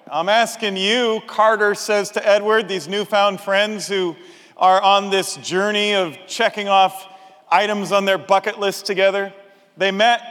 I'm asking you, Carter says to Edward, these newfound friends who are on this journey of checking off items on their bucket list together. They met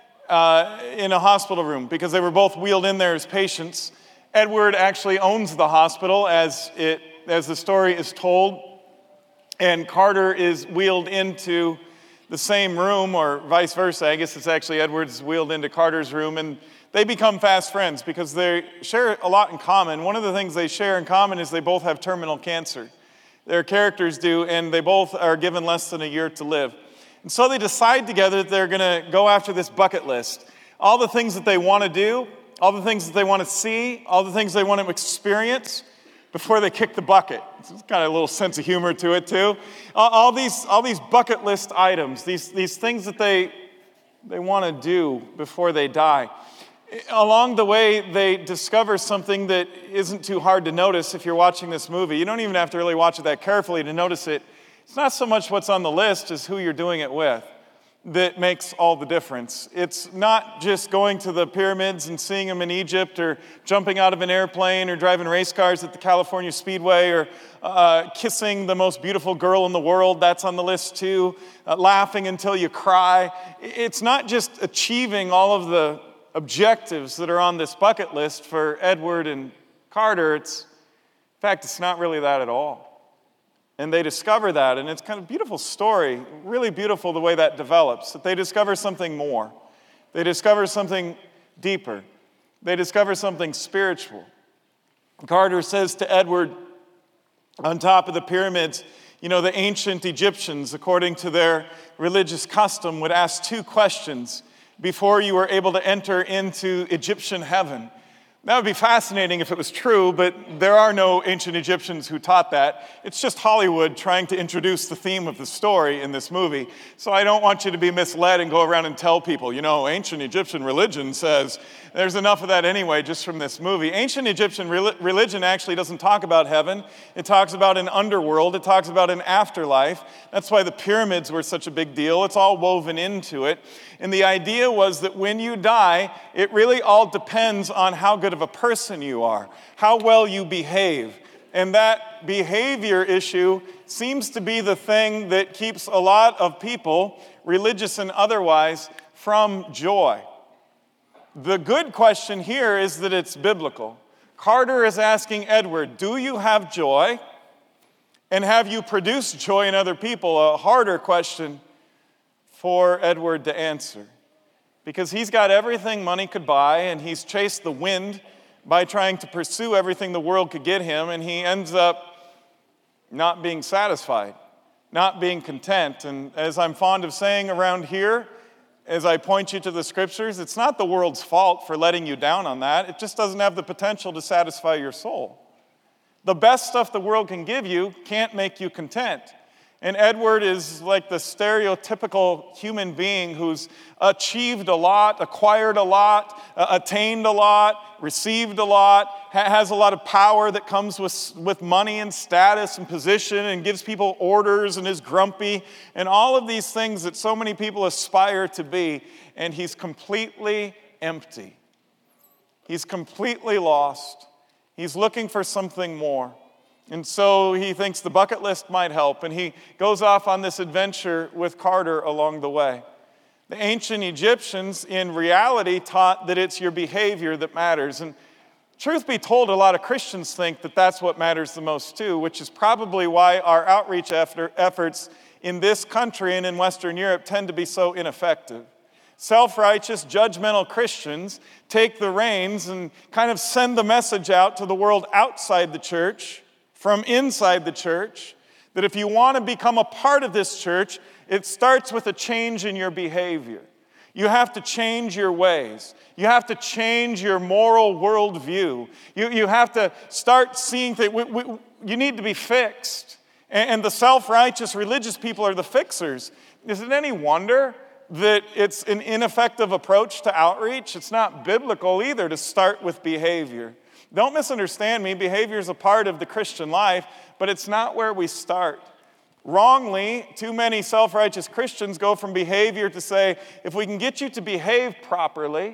in a hospital room because they were both wheeled in there as patients. Edward actually owns the hospital as the story is told, and Carter is wheeled into the same room, or vice versa. I guess it's actually Edward's wheeled into Carter's room, and they become fast friends because they share a lot in common. One of the things they share in common is they both have terminal cancer. Their characters do, and they both are given less than a year to live. And so they decide together that they're going to go after this bucket list. All the things that they want to do, all the things that they want to see, all the things they want to experience before they kick the bucket. It's got a little sense of humor to it too. All these bucket list items, these things that they want to do before they die. Along the way, they discover something that isn't too hard to notice if you're watching this movie. You don't even have to really watch it that carefully to notice it. It's not so much what's on the list as who you're doing it with that makes all the difference. It's not just going to the pyramids and seeing them in Egypt, or jumping out of an airplane, or driving race cars at the California Speedway, or kissing the most beautiful girl in the world. That's on the list too. Laughing until you cry. It's not just achieving all of the objectives that are on this bucket list for Edward and Carter. In fact, it's not really that at all. And they discover that, and it's kind of a beautiful story, really beautiful the way that develops, that they discover something more. They discover something deeper. They discover something spiritual. Carter says to Edward, on top of the pyramids, you know, the ancient Egyptians, according to their religious custom, would ask two questions before you were able to enter into Egyptian heaven. That would be fascinating if it was true, but there are no ancient Egyptians who taught that. It's just Hollywood trying to introduce the theme of the story in this movie. So I don't want you to be misled and go around and tell people, you know, ancient Egyptian religion says. There's enough of that anyway just from this movie. Ancient Egyptian religion actually doesn't talk about heaven. It talks about an underworld. It talks about an afterlife. That's why the pyramids were such a big deal. It's all woven into it. And the idea was that when you die, it really all depends on how good of a person you are, how well you behave. And that behavior issue seems to be the thing that keeps a lot of people, religious and otherwise, from joy. The good question here is that it's biblical. Carter is asking Edward, do you have joy? And have you produced joy in other people? A harder question for Edward to answer. Because he's got everything money could buy, and he's chased the wind by trying to pursue everything the world could get him, and he ends up not being satisfied, not being content. And as I'm fond of saying around here, as I point you to the scriptures, it's not the world's fault for letting you down on that. It just doesn't have the potential to satisfy your soul. The best stuff the world can give you can't make you content. And Edward is like the stereotypical human being who's achieved a lot, acquired a lot, attained a lot, received a lot, has a lot of power that comes with money and status and position, and gives people orders, and is grumpy, and all of these things that so many people aspire to be. And he's completely empty. He's completely lost. He's looking for something more. And so he thinks the bucket list might help, and he goes off on this adventure with Carter along the way. The ancient Egyptians, in reality, taught that it's your behavior that matters. And truth be told, a lot of Christians think that that's what matters the most too, which is probably why our outreach efforts in this country and in Western Europe tend to be so ineffective. Self-righteous, judgmental Christians take the reins and kind of send the message out to the world outside the church, from inside the church, that if you want to become a part of this church, it starts with a change in your behavior. You have to change your ways. You have to change your moral worldview. You have to start seeing things. You need to be fixed. And the self-righteous religious people are the fixers. Is it any wonder that it's an ineffective approach to outreach? It's not biblical either to start with behavior. Don't misunderstand me. Behavior is a part of the Christian life, but it's not where we start. Wrongly, too many self-righteous Christians go from behavior to say, if we can get you to behave properly,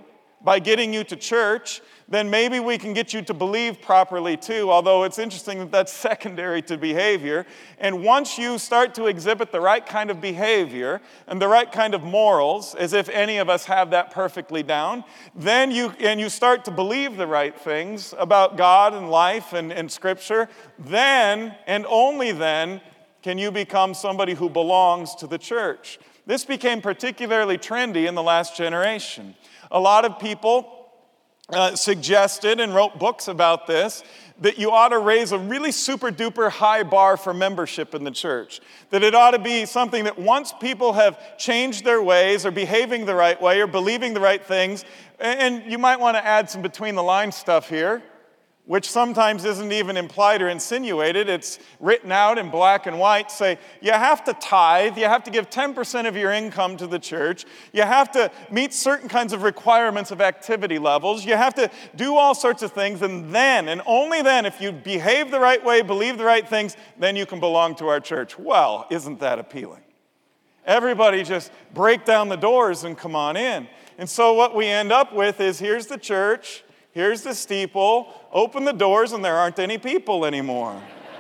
by getting you to church, then maybe we can get you to believe properly too, although it's interesting that that's secondary to behavior. And once you start to exhibit the right kind of behavior and the right kind of morals, as if any of us have that perfectly down, then you start to believe the right things about God and life and Scripture, then and only then can you become somebody who belongs to the church. This became particularly trendy in the last generation. A lot of people suggested and wrote books about this, that you ought to raise a really super duper high bar for membership in the church. That it ought to be something that once people have changed their ways or behaving the right way or believing the right things, and you might want to add some between the lines stuff here, which sometimes isn't even implied or insinuated. It's written out in black and white. Say, you have to tithe, you have to give 10% of your income to the church, you have to meet certain kinds of requirements of activity levels, you have to do all sorts of things, and then, and only then, if you behave the right way, believe the right things, then you can belong to our church. Well, isn't that appealing? Everybody just break down the doors and come on in. And so what we end up with is, here's the church, here's the steeple, open the doors, and there aren't any people anymore.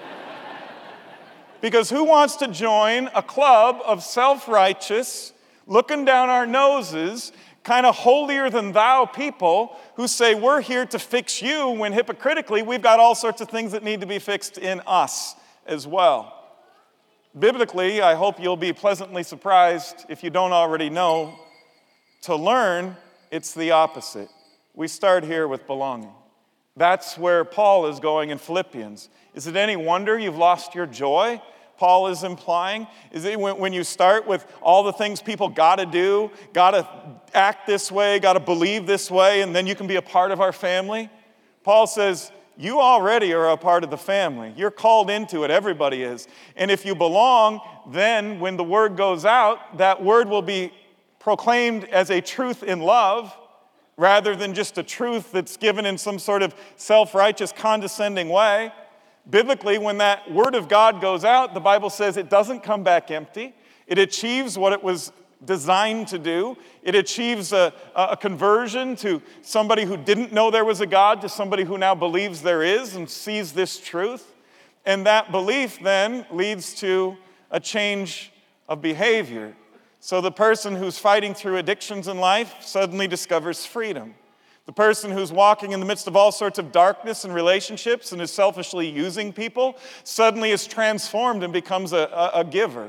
Because who wants to join a club of self-righteous, looking down our noses, kind of holier-than-thou people who say we're here to fix you when hypocritically we've got all sorts of things that need to be fixed in us as well. Biblically, I hope you'll be pleasantly surprised, if you don't already know, to learn it's the opposite. We start here with belonging. That's where Paul is going in Philippians. Is it any wonder you've lost your joy? Paul is implying. Is it when you start with all the things people got to do, got to act this way, got to believe this way, and then you can be a part of our family? Paul says, you already are a part of the family. You're called into it. Everybody is. And if you belong, then when the word goes out, that word will be proclaimed as a truth in love, rather than just a truth that's given in some sort of self-righteous, condescending way. Biblically, when that word of God goes out, the Bible says it doesn't come back empty. It achieves what it was designed to do. It achieves a conversion to somebody who didn't know there was a God to somebody who now believes there is and sees this truth. And that belief then leads to a change of behavior. So the person who's fighting through addictions in life suddenly discovers freedom. The person who's walking in the midst of all sorts of darkness in relationships and is selfishly using people suddenly is transformed and becomes a giver.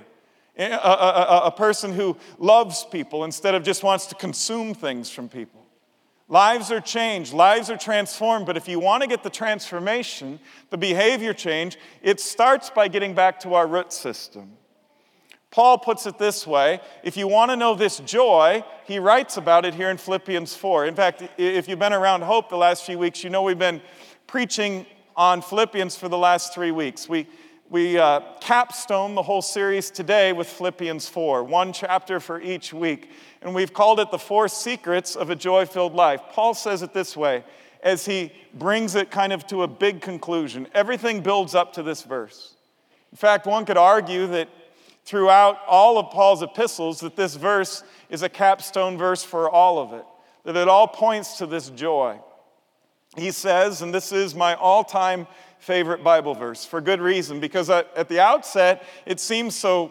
A person who loves people instead of just wants to consume things from people. Lives are changed, lives are transformed, but if you want to get the transformation, the behavior change, it starts by getting back to our root system. Paul puts it this way, if you want to know this joy, he writes about it here in Philippians 4. In fact, if you've been around Hope the last few weeks, you know we've been preaching on Philippians for the last 3 weeks. We capstone the whole series today with Philippians 4, one chapter for each week. And we've called it the 4 secrets of a joy-filled life. Paul says it this way, as he brings it kind of to a big conclusion. Everything builds up to this verse. In fact, one could argue that throughout all of Paul's epistles, that this verse is a capstone verse for all of it, that it all points to this joy. He says, and this is my all-time favorite Bible verse, for good reason, because at the outset, it seems so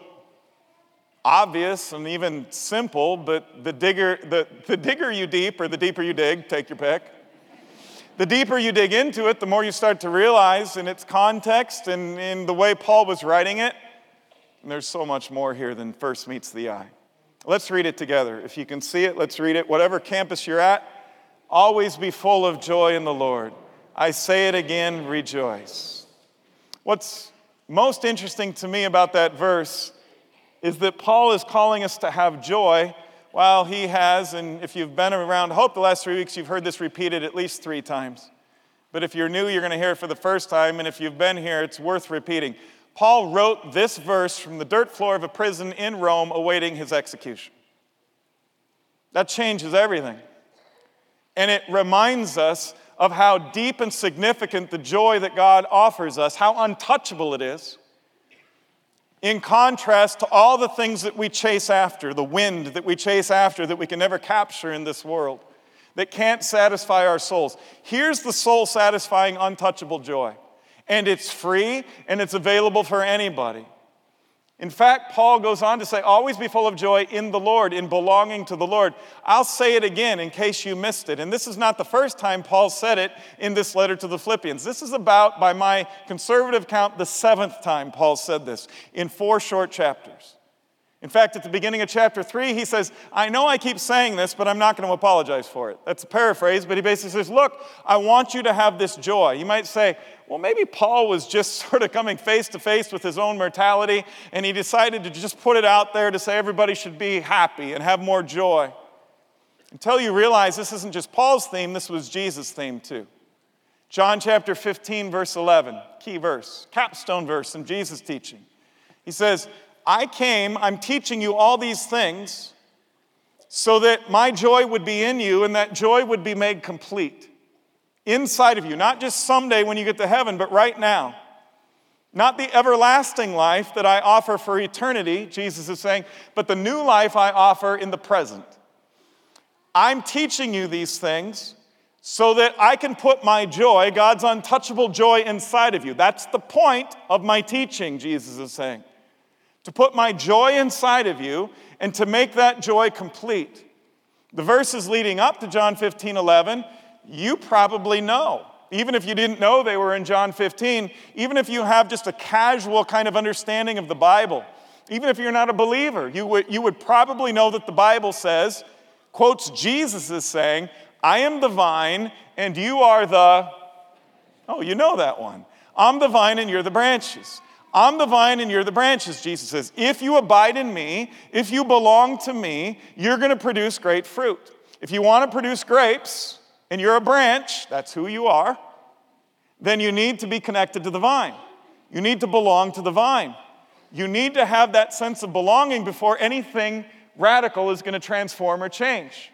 obvious and even simple, but the digger you deep, or the deeper you dig, take your pick, the deeper you dig into it, the more you start to realize in its context and in the way Paul was writing it, and there's so much more here than first meets the eye. Let's read it together. If you can see it, let's read it. Whatever campus you're at, always be full of joy in the Lord. I say it again, rejoice. What's most interesting to me about that verse is that Paul is calling us to have joy while he has, and if you've been around Hope the last 3 weeks, you've heard this repeated at least 3 times. But if you're new, you're going to hear it for the first time, and if you've been here, it's worth repeating. Paul wrote this verse from the dirt floor of a prison in Rome awaiting his execution. That changes everything. And it reminds us of how deep and significant the joy that God offers us, how untouchable it is, in contrast to all the things that we chase after, the wind that we chase after that we can never capture in this world. that can't satisfy our souls. Here's the soul-satisfying, untouchable joy. And it's free, and it's available for anybody. In fact, Paul goes on to say, always be full of joy in the Lord, in belonging to the Lord. I'll say it again in case you missed it. And this is not the first time Paul said it in this letter to the Philippians. This is about, by my conservative count, the 7th time Paul said this in 4 short chapters. In fact, at the beginning of chapter 3, he says, I know I keep saying this, but I'm not going to apologize for it. That's a paraphrase, but he basically says, look, I want you to have this joy. You might say, well, maybe Paul was just sort of coming face to face with his own mortality, and he decided to just put it out there to say everybody should be happy and have more joy. Until you realize this isn't just Paul's theme, this was Jesus' theme too. John chapter 15, verse 11, key verse, capstone verse in Jesus' teaching. He says, I'm teaching you all these things so that my joy would be in you and that joy would be made complete inside of you. Not just someday when you get to heaven, but right now. Not the everlasting life that I offer for eternity, Jesus is saying, but the new life I offer in the present. I'm teaching you these things so that I can put my joy, God's untouchable joy, inside of you. That's the point of my teaching, Jesus is saying. To put my joy inside of you and to make that joy complete. The verses leading up to John 15:11, you probably know. Even if you didn't know they were in John 15, even if you have just a casual kind of understanding of the Bible, even if you're not a believer, you would probably know that the Bible says, quotes Jesus is saying, I am the vine and you are the, oh, you know that one. I'm the vine and you're the branches. I'm the vine and you're the branches, Jesus says. If you abide in me, if you belong to me, you're going to produce great fruit. If you want to produce grapes and you're a branch, that's who you are, then you need to be connected to the vine. You need to belong to the vine. You need to have that sense of belonging before anything radical is going to transform or change.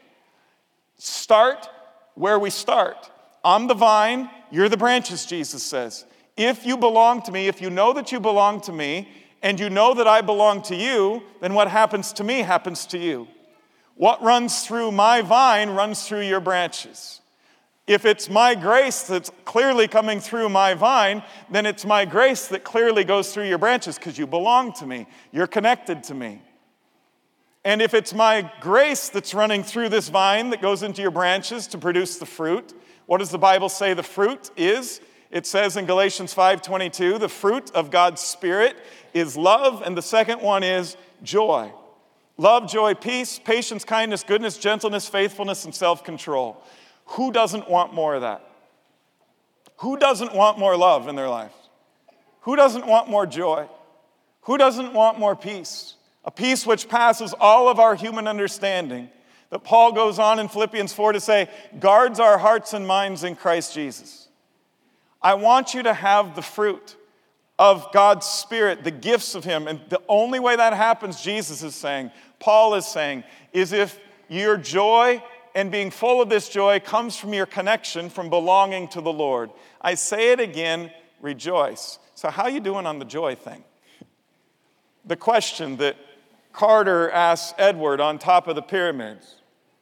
Start where we start. I'm the vine, you're the branches, Jesus says. If you belong to me, if you know that you belong to me, and you know that I belong to you, then what happens to me happens to you. What runs through my vine runs through your branches. If it's my grace that's clearly coming through my vine, then it's my grace that clearly goes through your branches because you belong to me. You're connected to me. And if it's my grace that's running through this vine that goes into your branches to produce the fruit, what does the Bible say the fruit is? It says in Galatians 5:22, the fruit of God's Spirit is love, and the second one is joy. Love, joy, peace, patience, kindness, goodness, gentleness, faithfulness, and self-control. Who doesn't want more of that? Who doesn't want more love in their life? Who doesn't want more joy? Who doesn't want more peace? A peace which passes all of our human understanding. That Paul goes on in Philippians 4 to say, guards our hearts and minds in Christ Jesus. I want you to have the fruit of God's Spirit, the gifts of Him. And the only way that happens, Jesus is saying, Paul is saying, is if your joy and being full of this joy comes from your connection, from belonging to the Lord. I say it again, rejoice. So how are you doing on the joy thing? The question that Carter asks Edward on top of the pyramids.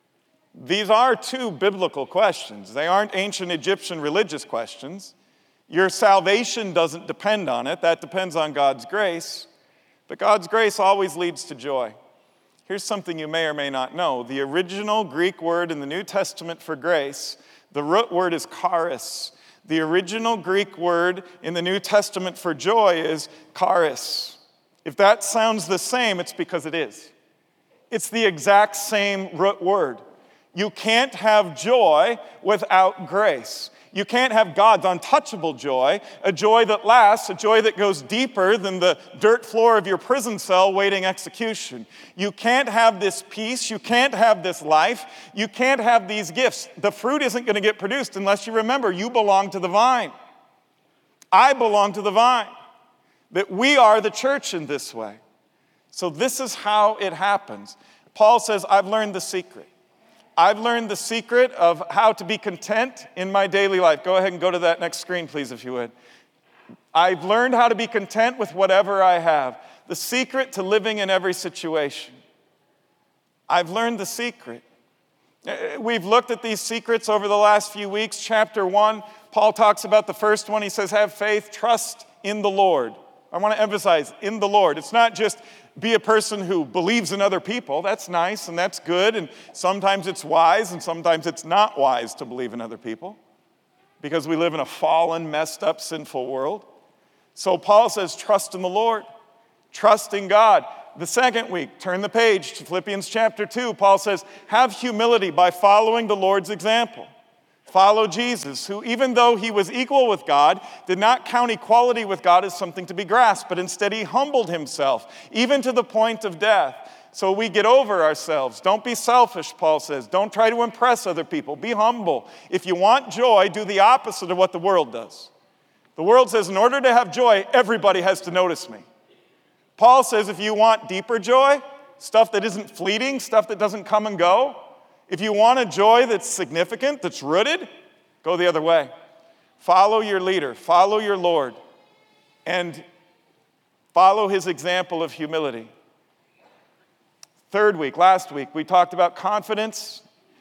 These are 2 biblical questions. They aren't ancient Egyptian religious questions. Your salvation doesn't depend on it. That depends on God's grace. But God's grace always leads to joy. Here's something you may or may not know. The original Greek word in the New Testament for grace, the root word is charis. The original Greek word in the New Testament for joy is charis. If that sounds the same, it's because it is. It's the exact same root word. You can't have joy without grace. You can't have God's untouchable joy, a joy that lasts, a joy that goes deeper than the dirt floor of your prison cell waiting execution. You can't have this peace. You can't have this life. You can't have these gifts. The fruit isn't going to get produced unless you remember you belong to the vine. I belong to the vine. That we are the church in this way. So this is how it happens. Paul says, I've learned the secret. I've learned the secret of how to be content in my daily life. Go ahead and go to that next screen, please, if you would. I've learned how to be content with whatever I have. The secret to living in every situation. I've learned the secret. We've looked at these secrets over the last few weeks. Chapter 1, Paul talks about the first one. He says, have faith, trust in the Lord. I want to emphasize, in the Lord. It's not just be a person who believes in other people. That's nice and that's good. And sometimes it's wise and sometimes it's not wise to believe in other people because we live in a fallen, messed up, sinful world. So Paul says, trust in the Lord. Trust in God. The second week, turn the page to Philippians chapter 2. Paul says, have humility by following the Lord's example. Follow Jesus, who even though he was equal with God, did not count equality with God as something to be grasped, but instead he humbled himself, even to the point of death. So we get over ourselves. Don't be selfish, Paul says. Don't try to impress other people. Be humble. If you want joy, do the opposite of what the world does. The world says, in order to have joy, everybody has to notice me. Paul says, if you want deeper joy, stuff that isn't fleeting, stuff that doesn't come and go, if you want a joy that's significant, that's rooted, go the other way. Follow your leader, follow your Lord, and follow his example of humility. Third week, last week, we talked about confidence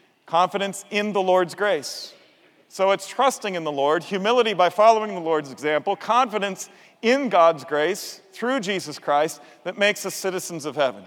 in the Lord's grace. So it's trusting in the Lord, humility by following the Lord's example, confidence in God's grace through Jesus Christ that makes us citizens of heaven.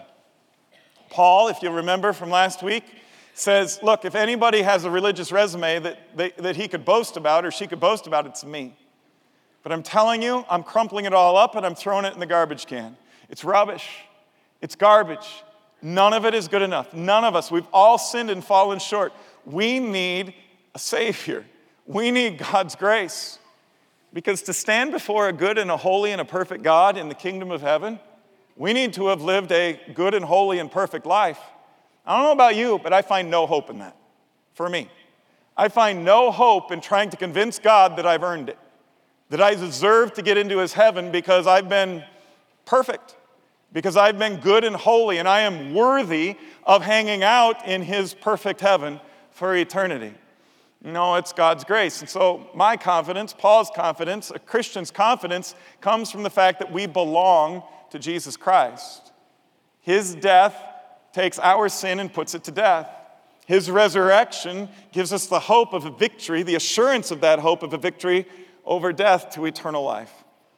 Paul, if you remember from last week, says, look, if anybody has a religious resume that he could boast about or she could boast about, it's me. But I'm telling you, I'm crumpling it all up and I'm throwing it in the garbage can. It's rubbish. It's garbage. None of it is good enough. None of us. We've all sinned and fallen short. We need a Savior. We need God's grace. Because to stand before a good and a holy and a perfect God in the kingdom of heaven, we need to have lived a good and holy and perfect life. I don't know about you, but I find no hope in that, for me. I find no hope in trying to convince God that I've earned it, that I deserve to get into his heaven because I've been perfect, because I've been good and holy, and I am worthy of hanging out in his perfect heaven for eternity. No, it's God's grace. And so my confidence, Paul's confidence, a Christian's confidence, comes from the fact that we belong to Jesus Christ. His death takes our sin and puts it to death. His resurrection gives us the hope of a victory, the assurance of that hope of a victory over death to eternal life.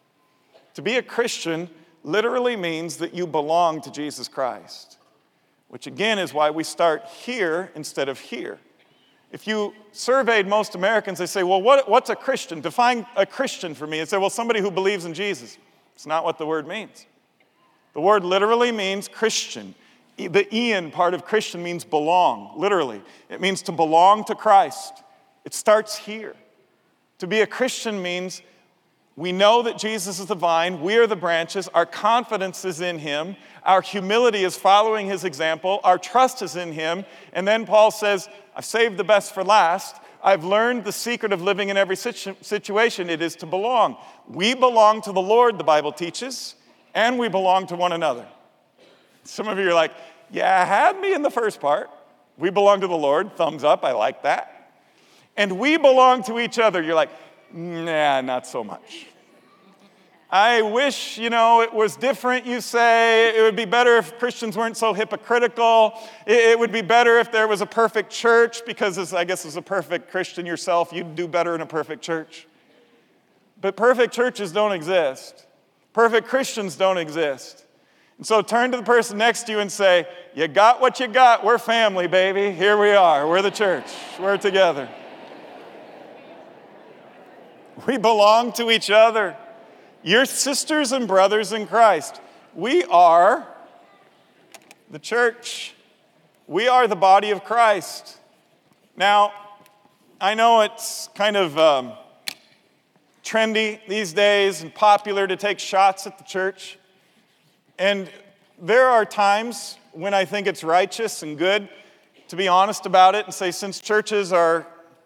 To be a Christian literally means that you belong to Jesus Christ, which again is why we start here instead of here. If you surveyed most Americans, they say, well, what's a Christian? Define a Christian for me. And say, well, somebody who believes in Jesus. It's not what the word means. The word literally means Christian. The Ian part of Christian means belong, literally. It means to belong to Christ. It starts here. To be a Christian means we know that Jesus is the vine, we are the branches, our confidence is in him, our humility is following his example, our trust is in him, and then Paul says, I've saved the best for last. I've learned the secret of living in every situation. It is to belong. We belong to the Lord, the Bible teaches, and we belong to one another. Some of you are like, yeah, had me in the first part. We belong to the Lord. Thumbs up, I like that. And we belong to each other. You're like, nah, not so much. I wish, it was different, you say. It would be better if Christians weren't so hypocritical. It would be better if there was a perfect church, because as a perfect Christian yourself, you'd do better in a perfect church. But perfect churches don't exist. Perfect Christians don't exist. And so turn to the person next to you and say, you got what you got. We're family, baby. Here we are. We're the church. We're together. We belong to each other. You're sisters and brothers in Christ. We are the church. We are the body of Christ. Now, I know it's kind of trendy these days and popular to take shots at the church. And there are times when I think it's righteous and good to be honest about it and say, since churches are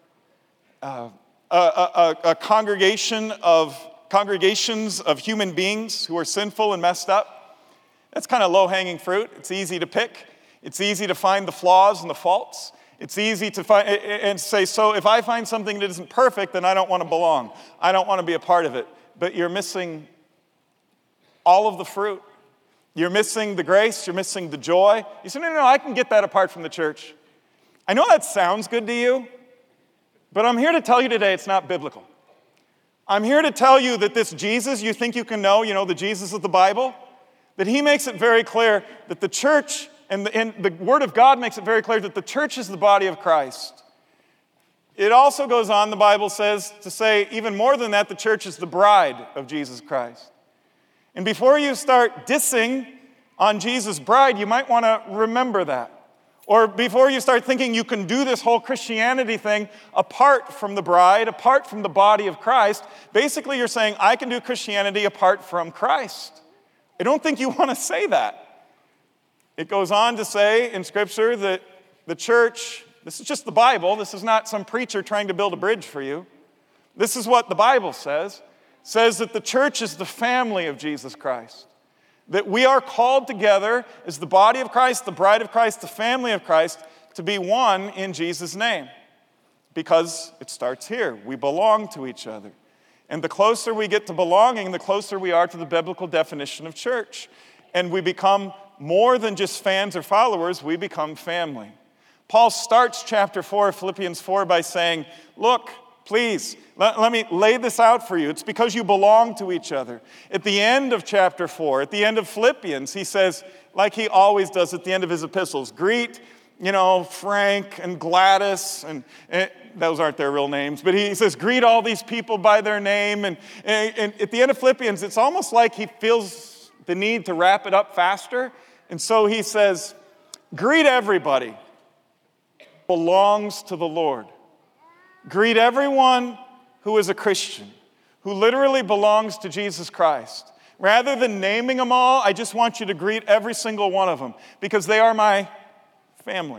a congregations of human beings who are sinful and messed up, that's kind of low-hanging fruit. It's easy to pick. It's easy to find the flaws and the faults. It's easy to find and say, so if I find something that isn't perfect, then I don't want to belong. I don't want to be a part of it. But you're missing all of the fruit. You're missing the grace. You're missing the joy. You say, no, I can get that apart from the church. I know that sounds good to you, but I'm here to tell you today it's not biblical. I'm here to tell you that this Jesus you think you can know, the Jesus of the Bible, that he makes it very clear that the church, and the Word of God makes it very clear that the church is the body of Christ. It also goes on, the Bible says, to say even more than that, the church is the bride of Jesus Christ. And before you start dissing on Jesus' bride, you might want to remember that. Or before you start thinking you can do this whole Christianity thing apart from the bride, apart from the body of Christ, basically you're saying, I can do Christianity apart from Christ. I don't think you want to say that. It goes on to say in Scripture that the church, this is just the Bible, this is not some preacher trying to build a bridge for you. This is what the Bible says that the church is the family of Jesus Christ. That we are called together as the body of Christ, the bride of Christ, the family of Christ, to be one in Jesus' name. Because it starts here. We belong to each other. And the closer we get to belonging, the closer we are to the biblical definition of church. And we become more than just fans or followers, we become family. Paul starts chapter 4 of Philippians 4 by saying, look, please, let me lay this out for you. It's because you belong to each other. At the end of chapter 4, at the end of Philippians, he says, like he always does at the end of his epistles, greet, Frank and Gladys, and those aren't their real names, but he says, greet all these people by their name. And at the end of Philippians, it's almost like he feels the need to wrap it up faster. And so he says, greet everybody who belongs to the Lord. Greet everyone who is a Christian, who literally belongs to Jesus Christ. Rather than naming them all, I just want you to greet every single one of them because they are my family.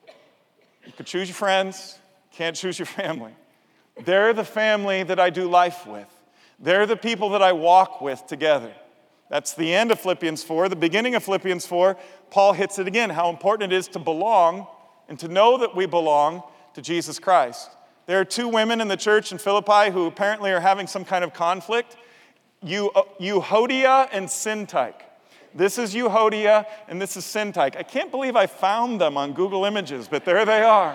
You could choose your friends, can't choose your family. They're the family that I do life with. They're the people that I walk with together. That's the end of Philippians 4. The beginning of Philippians 4, Paul hits it again, how important it is to belong and to know that we belong to Jesus Christ. There are two women in the church in Philippi who apparently are having some kind of conflict. Euodia and Syntyche. This is Euodia and this is Syntyche. I can't believe I found them on Google Images, but there they are.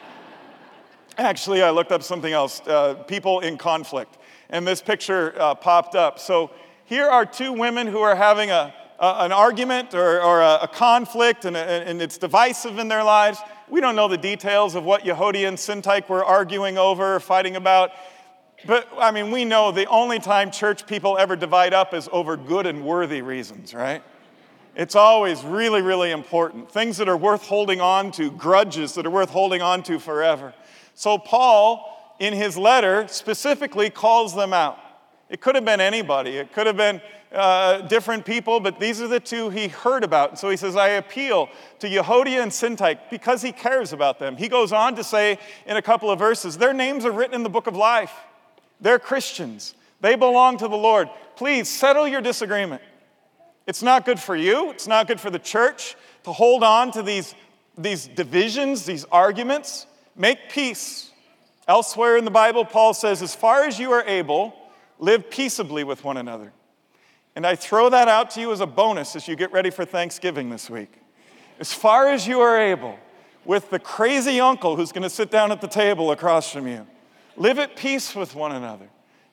Actually, I looked up something else, people in conflict, and this picture popped up. So here are two women who are having an argument or a conflict, and it's divisive in their lives. We don't know the details of what Euodia and Syntyche were arguing over or fighting about. But, we know the only time church people ever divide up is over good and worthy reasons, right? It's always really, really important. Things that are worth holding on to, grudges that are worth holding on to forever. So Paul, in his letter, specifically calls them out. It could have been anybody. It could have been different people, but these are the two he heard about. And so he says, I appeal to Euodia and Syntyche because he cares about them. He goes on to say in a couple of verses, their names are written in the book of life. They're Christians. They belong to the Lord. Please settle your disagreement. It's not good for you. It's not good for the church to hold on to these divisions, these arguments. Make peace. Elsewhere in the Bible, Paul says, as far as you are able, live peaceably with one another. And I throw that out to you as a bonus as you get ready for Thanksgiving this week. As far as you are able, with the crazy uncle who's going to sit down at the table across from you, live at peace with one another.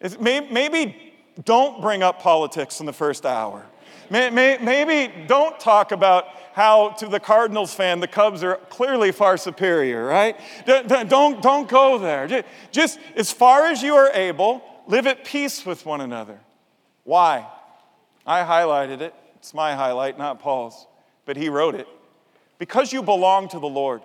Maybe don't bring up politics in the first hour. Maybe don't talk about how, to the Cardinals fan, the Cubs are clearly far superior, right? Don't go there. Just as far as you are able, live at peace with one another. Why? I highlighted it. It's my highlight, not Paul's. But he wrote it. Because you belong to the Lord.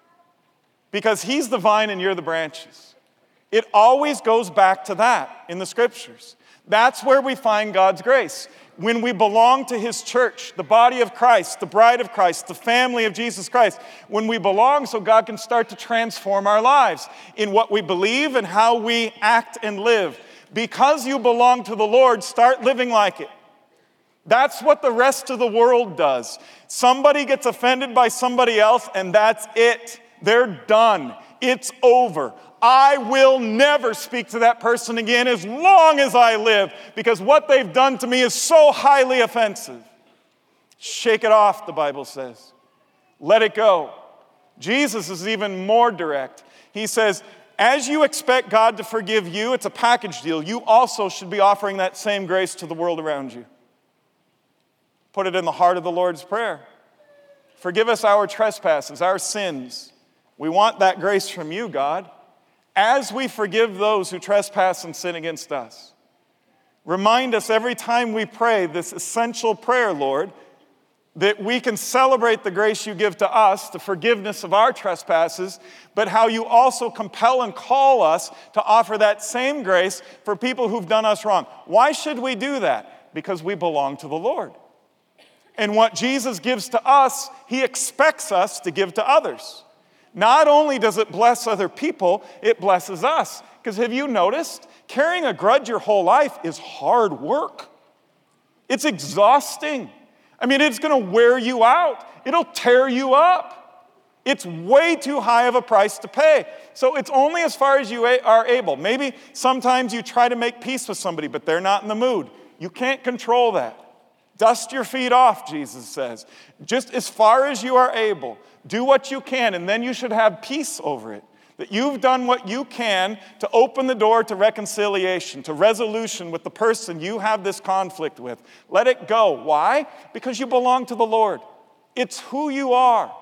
Because he's the vine and you're the branches. It always goes back to that in the Scriptures. That's where we find God's grace. When we belong to his church, the body of Christ, the bride of Christ, the family of Jesus Christ, when we belong so God can start to transform our lives in what we believe and how we act and live. Because you belong to the Lord, start living like it. That's what the rest of the world does. Somebody gets offended by somebody else, and that's it. They're done. It's over. I will never speak to that person again as long as I live, because what they've done to me is so highly offensive. Shake it off, the Bible says. Let it go. Jesus is even more direct. He says, as you expect God to forgive you, it's a package deal. You also should be offering that same grace to the world around you. Put it in the heart of the Lord's Prayer. Forgive us our trespasses, our sins. We want that grace from you, God, as we forgive those who trespass and sin against us. Remind us every time we pray this essential prayer, Lord, that we can celebrate the grace you give to us, the forgiveness of our trespasses, but how you also compel and call us to offer that same grace for people who've done us wrong. Why should we do that? Because we belong to the Lord. And what Jesus gives to us, he expects us to give to others. Not only does it bless other people, it blesses us. Because have you noticed? Carrying a grudge your whole life is hard work. It's exhausting. I mean, it's going to wear you out. It'll tear you up. It's way too high of a price to pay. So it's only as far as you are able. Maybe sometimes you try to make peace with somebody, but they're not in the mood. You can't control that. Dust your feet off, Jesus says. Just as far as you are able, do what you can, and then you should have peace over it. That you've done what you can to open the door to reconciliation, to resolution with the person you have this conflict with. Let it go. Why? Because you belong to the Lord. It's who you are.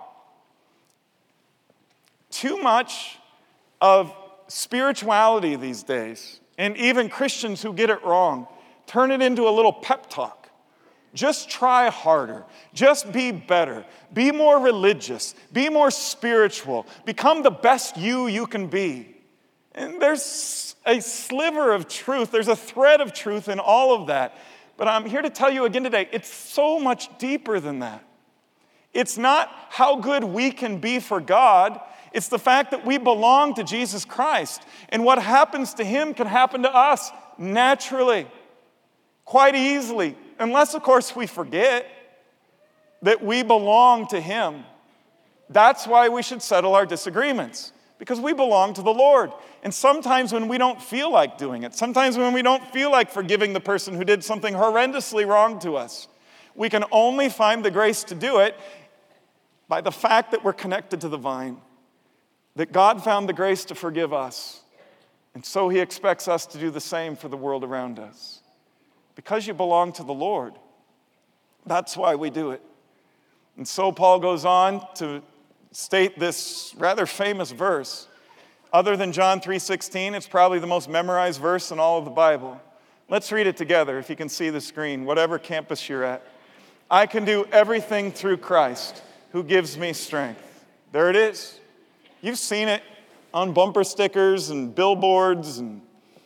Too much of spirituality these days, and even Christians who get it wrong, turn it into a little pep talk. Just try harder. Just be better. Be more religious. Be more spiritual. Become the best you can be. And there's a sliver of truth. There's a thread of truth in all of that. But I'm here to tell you again today, it's so much deeper than that. It's not how good we can be for God. It's the fact that we belong to Jesus Christ. And what happens to him can happen to us naturally, quite easily. Unless, of course, we forget that we belong to him. That's why we should settle our disagreements, because we belong to the Lord. And sometimes when we don't feel like doing it, sometimes when we don't feel like forgiving the person who did something horrendously wrong to us, we can only find the grace to do it by the fact that we're connected to the vine, that God found the grace to forgive us. And so he expects us to do the same for the world around us. Because you belong to the Lord. That's why we do it. And so Paul goes on to state this rather famous verse. Other than John 3:16, it's probably the most memorized verse in all of the Bible. Let's read it together if you can see the screen, whatever campus you're at. I can do everything through Christ who gives me strength. There it is. You've seen it on bumper stickers and billboards and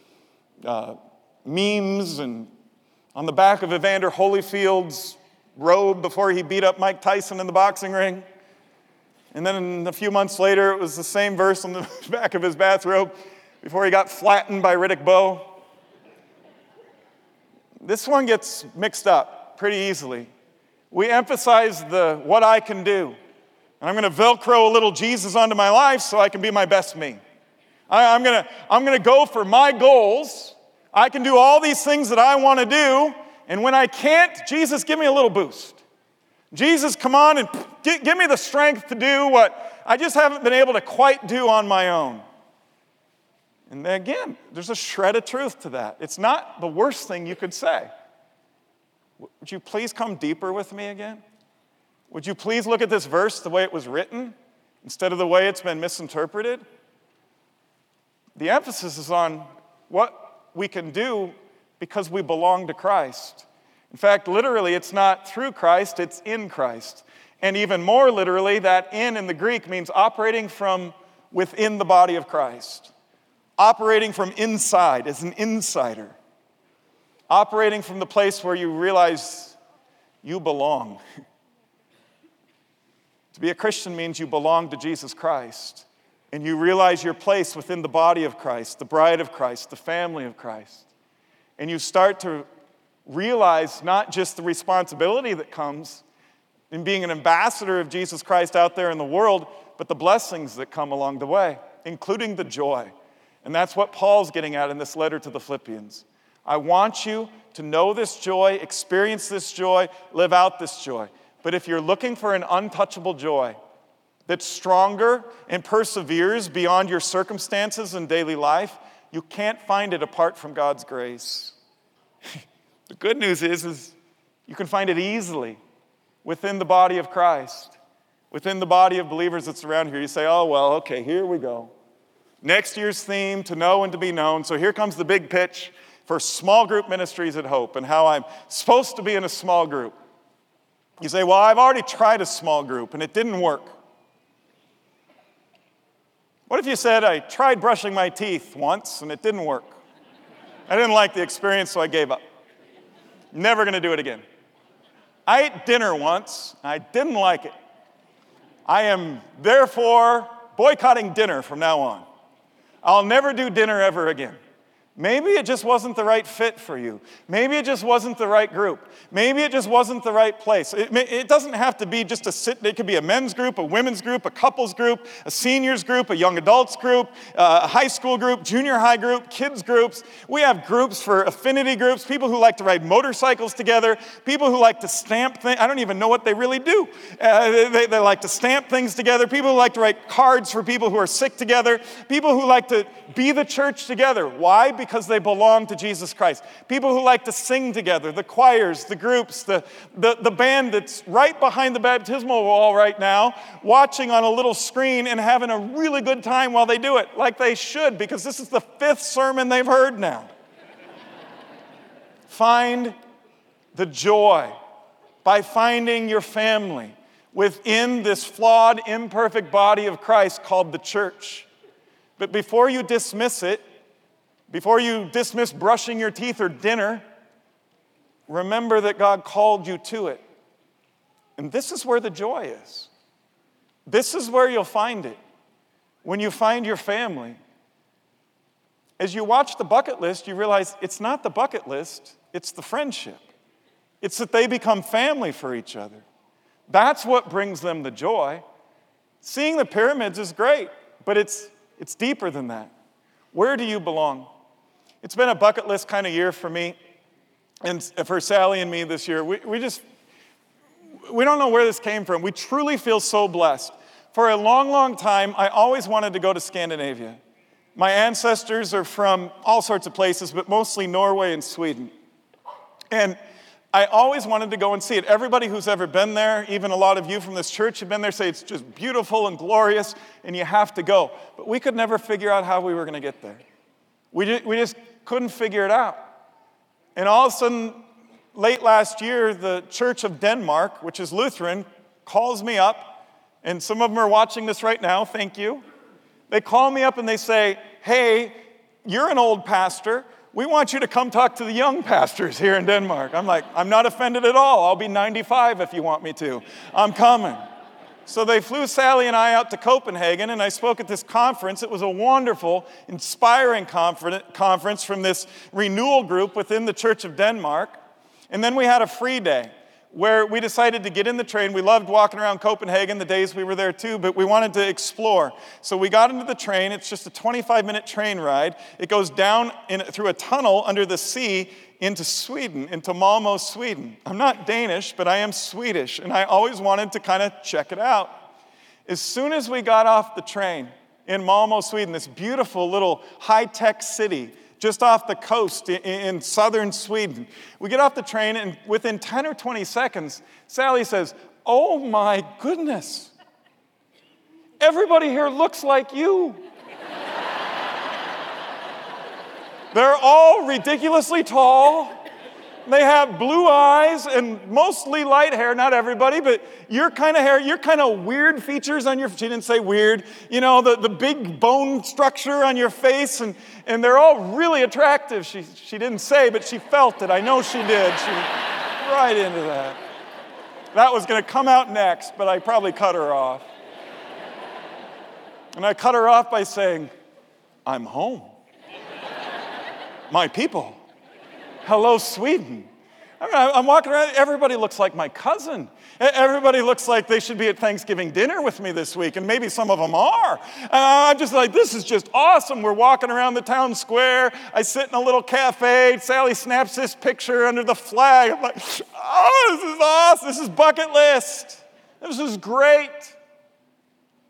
memes and on the back of Evander Holyfield's robe before he beat up Mike Tyson in the boxing ring. And then a few months later, it was the same verse on the back of his bathrobe before he got flattened by Riddick Bowe. This one gets mixed up pretty easily. We emphasize the what I can do. And I'm going to Velcro a little Jesus onto my life so I can be my best me. I'm going to go for my goals. I can do all these things that I want to do, and when I can't, Jesus, give me a little boost. Jesus, come on and give me the strength to do what I just haven't been able to quite do on my own. And then again, there's a shred of truth to that. It's not the worst thing you could say. Would you please come deeper with me again? Would you please look at this verse the way it was written instead of the way it's been misinterpreted? The emphasis is on what we can do because we belong to Christ. In fact, literally, it's not through Christ, it's in Christ. And even more literally, that in the Greek means operating from within the body of Christ. Operating from inside as an insider. Operating from the place where you realize you belong. To be a Christian means you belong to Jesus Christ. And you realize your place within the body of Christ, the bride of Christ, the family of Christ. And you start to realize not just the responsibility that comes in being an ambassador of Jesus Christ out there in the world, but the blessings that come along the way, including the joy. And that's what Paul's getting at in this letter to the Philippians. I want you to know this joy, experience this joy, live out this joy. But if you're looking for an untouchable joy, that's stronger and perseveres beyond your circumstances and daily life, you can't find it apart from God's grace. The good news is you can find it easily within the body of Christ, within the body of believers that's around here. You say, oh, well, okay, here we go. Next year's theme, to know and to be known. So here comes the big pitch for small group ministries at Hope and how I'm supposed to be in a small group. You say, well, I've already tried a small group and it didn't work. What if you said, I tried brushing my teeth once and it didn't work? I didn't like the experience, so I gave up. Never going to do it again. I ate dinner once, and I didn't like it. I am therefore boycotting dinner from now on. I'll never do dinner ever again. Maybe it just wasn't the right fit for you. Maybe it just wasn't the right group. Maybe it just wasn't the right place. It doesn't have to be just it could be a men's group, a women's group, a couples group, a seniors group, a young adults group, a high school group, junior high group, kids groups. We have groups for affinity groups, people who like to ride motorcycles together, people who like to stamp things. I don't even know what they really do. They like to stamp things together, people who like to write cards for people who are sick together, people who like to be the church together. Why? Because they belong to Jesus Christ. People who like to sing together, the choirs, the groups, the band that's right behind the baptismal wall right now, watching on a little screen and having a really good time while they do it, like they should, because this is the 5th sermon they've heard now. Find the joy by finding your family within this flawed, imperfect body of Christ called the church. But before you dismiss it, before you dismiss brushing your teeth or dinner, remember that God called you to it. And this is where the joy is. This is where you'll find it. When you find your family. As you watch the bucket list, you realize it's not the bucket list, it's the friendship. It's that they become family for each other. That's what brings them the joy. Seeing the pyramids is great, but it's deeper than that. Where do you belong? It's been a bucket list kind of year for me and for Sally and me this year. We don't know where this came from. We truly feel so blessed. For a long, long time, I always wanted to go to Scandinavia. My ancestors are from all sorts of places, but mostly Norway and Sweden. And I always wanted to go and see it. Everybody who's ever been there, even a lot of you from this church have been there, say it's just beautiful and glorious, and you have to go. But we could never figure out how we were going to get there. We just couldn't figure it out. And all of a sudden, late last year, the Church of Denmark, which is Lutheran, calls me up, and some of them are watching this right now, thank you. They call me up and they say, hey, you're an old pastor. We want you to come talk to the young pastors here in Denmark. I'm like, I'm not offended at all. I'll be 95 if you want me to. I'm coming. So they flew Sally and I out to Copenhagen, and I spoke at this conference. It was a wonderful, inspiring conference from this renewal group within the Church of Denmark. And then we had a free day where we decided to get in the train. We loved walking around Copenhagen the days we were there too, but we wanted to explore. So we got into the train. It's just a 25-minute train ride. It goes down through a tunnel under the sea into Sweden, into Malmö, Sweden. I'm not Danish, but I am Swedish, and I always wanted to kind of check it out. As soon as we got off the train in Malmö, Sweden, this beautiful little high-tech city just off the coast in southern Sweden, we get off the train, and within 10 or 20 seconds, Sally says, oh my goodness, everybody here looks like you. They're all ridiculously tall. They have blue eyes and mostly light hair, not everybody, but your kind of hair, your kind of weird features on your, she didn't say weird, you know, the big bone structure on your face, and they're all really attractive. She didn't say, but she felt it. I know she did. She right into that. That was going to come out next, but I probably cut her off. And I cut her off by saying, I'm home. My people. Hello, Sweden. I'm walking around, everybody looks like my cousin. Everybody looks like they should be at Thanksgiving dinner with me this week, and maybe some of them are. I'm just like, this is just awesome. We're walking around the town square. I sit in a little cafe. Sally snaps this picture under the flag. I'm like, oh, this is awesome. This is bucket list. This is great.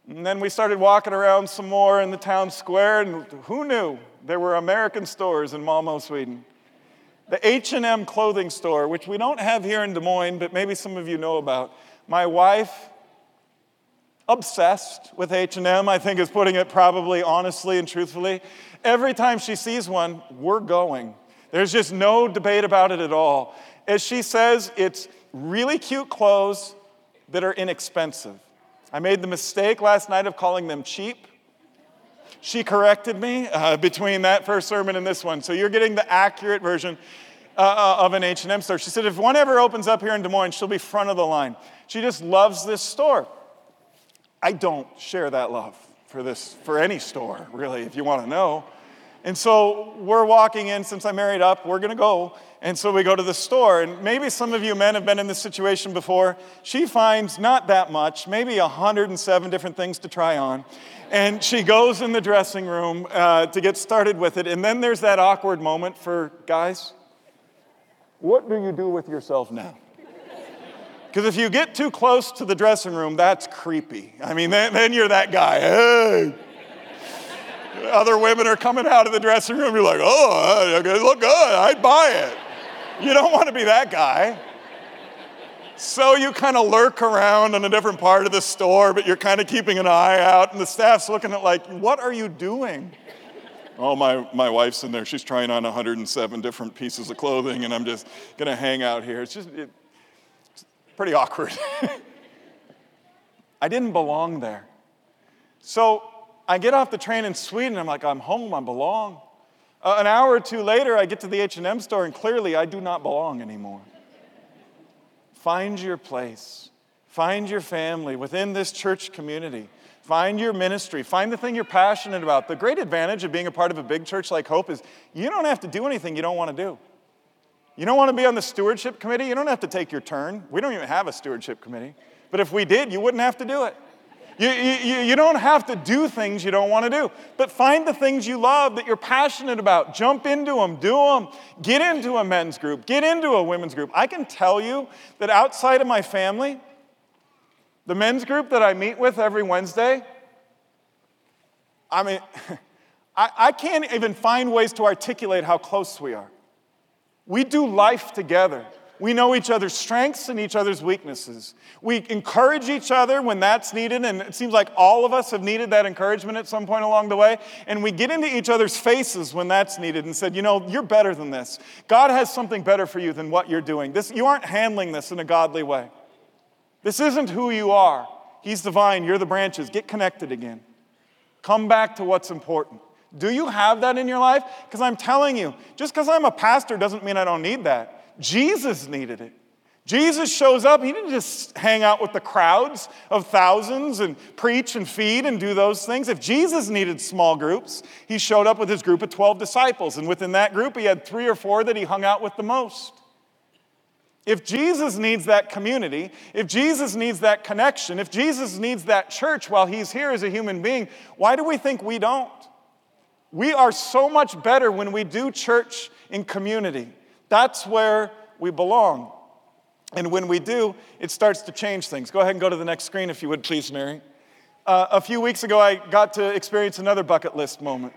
And then we started walking around some more in the town square, and who knew there were American stores in Malmö, Sweden. The H&M clothing store, which we don't have here in Des Moines, but maybe some of you know about. My wife, obsessed with H&M, I think is putting it probably honestly and truthfully. Every time she sees one, we're going. There's just no debate about it at all. As she says, it's really cute clothes that are inexpensive. I made the mistake last night of calling them cheap. She corrected me between that first sermon and this one. So you're getting the accurate version of an H&M store. She said if one ever opens up here in Des Moines, she'll be front of the line. She just loves this store. I don't share that love for any store, really, if you want to know. And so we're walking in, since I married up, we're going to go. And so we go to the store. And maybe some of you men have been in this situation before. She finds not that much, maybe 107 different things to try on. And she goes in the dressing room to get started with it. And then there's that awkward moment for guys. What do you do with yourself now? Because if you get too close to the dressing room, that's creepy. I mean, then you're that guy. Hey. Other women are coming out of the dressing room. You're like, oh, okay, look good. I'd buy it. You don't want to be that guy. So you kind of lurk around in a different part of the store, but you're kind of keeping an eye out, and the staff's looking at like, what are you doing? Oh, my wife's in there. She's trying on 107 different pieces of clothing, and I'm just going to hang out here. It's pretty awkward. I didn't belong there. So I get off the train in Sweden. I'm like, I'm home. I belong. An hour or two later, I get to the H&M store, and clearly I do not belong anymore. Find your place. Find your family within this church community. Find your ministry. Find the thing you're passionate about. The great advantage of being a part of a big church like Hope is you don't have to do anything you don't want to do. You don't want to be on the stewardship committee? You don't have to take your turn. We don't even have a stewardship committee. But if we did, you wouldn't have to do it. You don't have to do things you don't want to do. But find the things you love that you're passionate about. Jump into them. Do them. Get into a men's group. Get into a women's group. I can tell you that outside of my family, the men's group that I meet with every Wednesday, I mean, I can't even find ways to articulate how close we are. We do life together. We know each other's strengths and each other's weaknesses. We encourage each other when that's needed, and it seems like all of us have needed that encouragement at some point along the way. And we get into each other's faces when that's needed and said, you know, you're better than this. God has something better for you than what you're doing. You aren't handling this in a godly way. This isn't who you are. He's the vine, you're the branches. Get connected again. Come back to what's important. Do you have that in your life? Because I'm telling you, just because I'm a pastor doesn't mean I don't need that. Jesus needed it. Jesus shows up. He didn't just hang out with the crowds of thousands and preach and feed and do those things. If Jesus needed small groups, he showed up with his group of 12 disciples. And within that group, he had 3 or 4 that he hung out with the most. If Jesus needs that community, if Jesus needs that connection, if Jesus needs that church while he's here as a human being, why do we think we don't? We are so much better when we do church in community. That's where we belong. And when we do, it starts to change things. Go ahead and go to the next screen if you would, please, Mary. A few weeks ago, I got to experience another bucket list moment.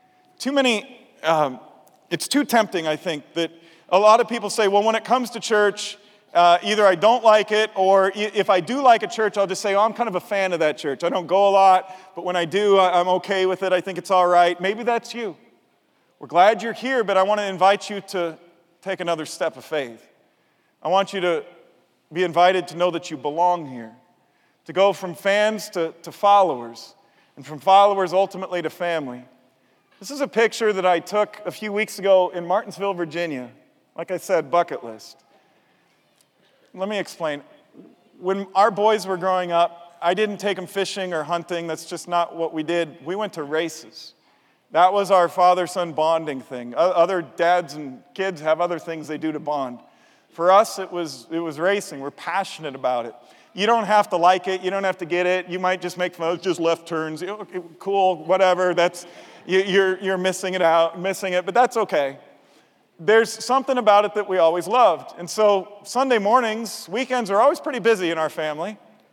It's too tempting, I think, that a lot of people say, well, when it comes to church, either I don't like it, or if I do like a church, I'll just say, oh, I'm kind of a fan of that church. I don't go a lot, but when I do, I'm okay with it. I think it's all right. Maybe that's you. We're glad you're here, but I want to invite you to take another step of faith. I want you to be invited to know that you belong here, to go from fans to followers, and from followers ultimately to family. This is a picture that I took a few weeks ago in Martinsville, Virginia. Like I said, bucket list. Let me explain. When our boys were growing up, I didn't take them fishing or hunting. That's just not what we did. We went to races. That was our father-son bonding thing. Other dads and kids have other things they do to bond. For us, it was racing. We're passionate about it. You don't have to like it. You don't have to get it. You might just make fun of just left turns. Okay, cool, whatever. You're missing it, but that's okay. There's something about it that we always loved. And so Sunday mornings, weekends are always pretty busy in our family.